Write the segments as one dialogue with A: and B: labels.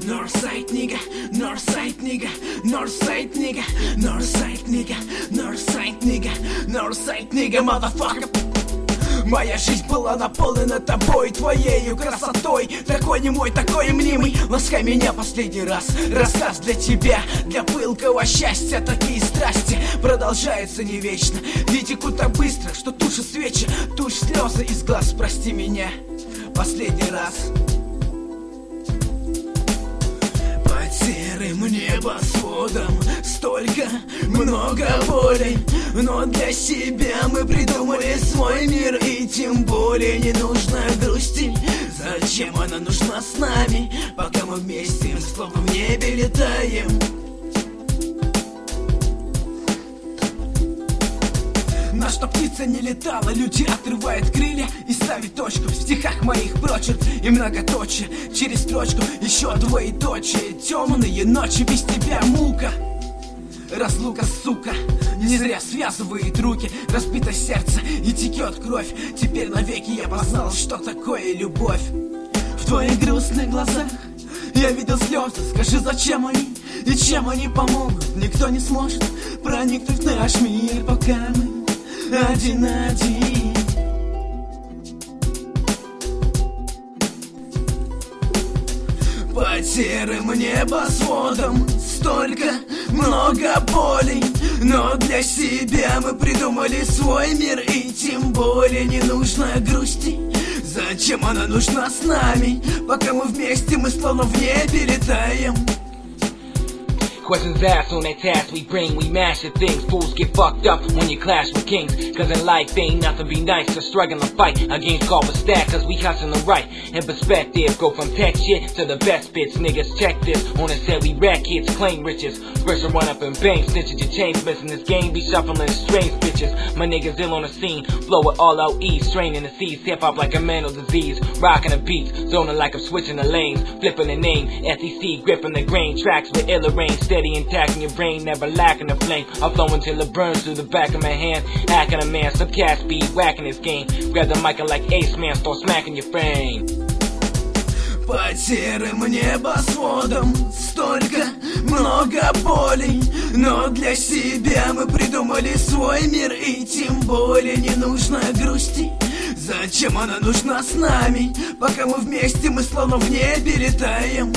A: Northside nigga, Northside nigga, Northside nigga, Northside nigga, Northside nigga, Northside nigga, motherfucker. Моя жизнь была наполнена тобой, твоею красотой. Такой немой, такой мнимый. Ласкай меня последний раз. Рассказ для тебя, для пылкого счастья. Такие страсти продолжаются не вечно. Ведь текут так быстро, что тушат свечи. Тушь слезы из глаз, прости меня последний раз. Под серым небосводом столько много боли, но для себя мы придумали свой мир, и тем более не нужно грусти. Зачем она нужна с нами, пока мы вместе, словно в небе летаем? На что птица не летала, люди отрывают крылья и ставят точку в стихах моих прочерк и многоточие. Через строчку еще двоеточие. Темные ночи без тебя мука. Разлука, сука, не зря связывает руки. Разбито сердце и текет кровь. Теперь навеки я познал, что такое любовь. В твоих грустных глазах я видел слезы. Скажи, зачем они и чем они помогут? Никто не сможет проникнуть в наш мир, пока мы один на один. Под серым небосводом столько много болей, но для себя мы придумали свой мир, и тем более не нужно грусти. Зачем она нужна с нами, пока мы вместе, мы словно в небе летаем?
B: Questions asked on that task we bring, we master things. Fools get fucked up when you clash with kings. Cause in life ain't nothing be nice, just struggling to fight against call for stack, cause we hustling the right. In perspective, go from tech shit to the best bits. Niggas check this, on the set we rack kids, claim riches. First run up in bank, snitches your chains missing. This game be shuffling strange bitches. My niggas ill on the scene, flow it all out east. Straining the seas, hip hop like a mental disease. Rocking the beats, zoning like I'm switching the lanes. Flipping the name, SEC gripping the grain. Tracks with illa range, steady intact in your brain, never lacking the flame. I'm flowing till it burns through the back of my hand. Hacking a man, some cat speed, whacking his game. Grab the mic and like Ace Man, start smacking your frame.
A: Под серым небосводом столько много болей, но для себя мы придумали свой мир, и тем более не нужно грусти. Зачем она нужна с нами, пока мы вместе, мы словно в небе летаем?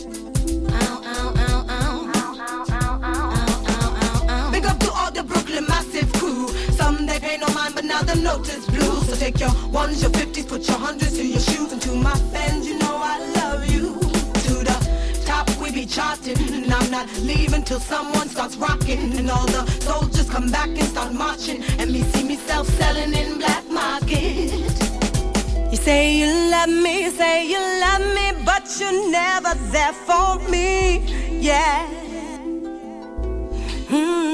C: Massive crew. Some they pay no mind, but now the note is blue. So take your ones, your 50s, put your hundreds to your shoes. And to my fans, you know I love you. To the top we be charting, and I'm not leaving till someone starts rocking. And all the soldiers come back and start marching, and me see myself selling in black market. You say you love me, but you're never there for me. Yeah.